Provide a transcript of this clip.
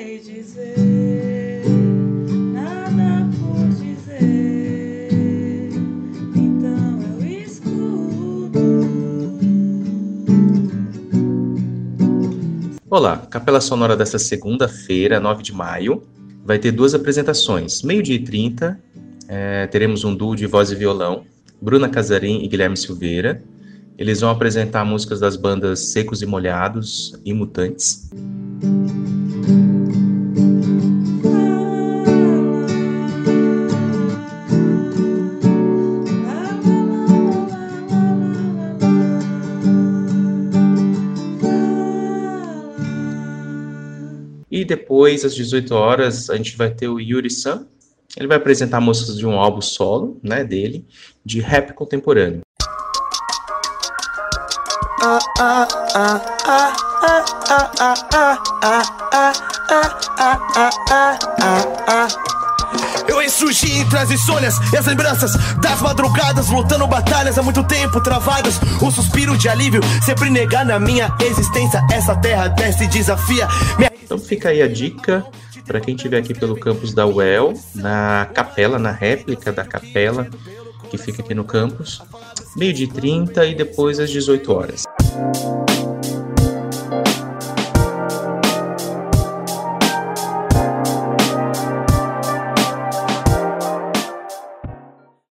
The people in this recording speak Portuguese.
sei dizer, nada por dizer, então eu escuto. Olá, Capela Sonora desta segunda-feira, 9 de maio, vai ter 2 apresentações. 12h30, teremos um duo de voz e violão, Bruna Casarim e Guilherme Silveira. Eles vão apresentar músicas das bandas Secos e Molhados e Mutantes. E depois, às 18 horas, a gente vai ter o Yuri Sam. Ele vai apresentar músicas de um álbum solo, né, dele, de rap contemporâneo. Eu ressurgi entre as insônias e as lembranças das madrugadas, lutando batalhas há muito tempo travadas. Um suspiro de alívio, sempre negar na minha existência. Essa terra desce e desafia. Então fica aí a dica para quem estiver aqui pelo campus da UEL, na capela, na réplica da capela que fica aqui no campus, 12h30 e depois às 18 horas.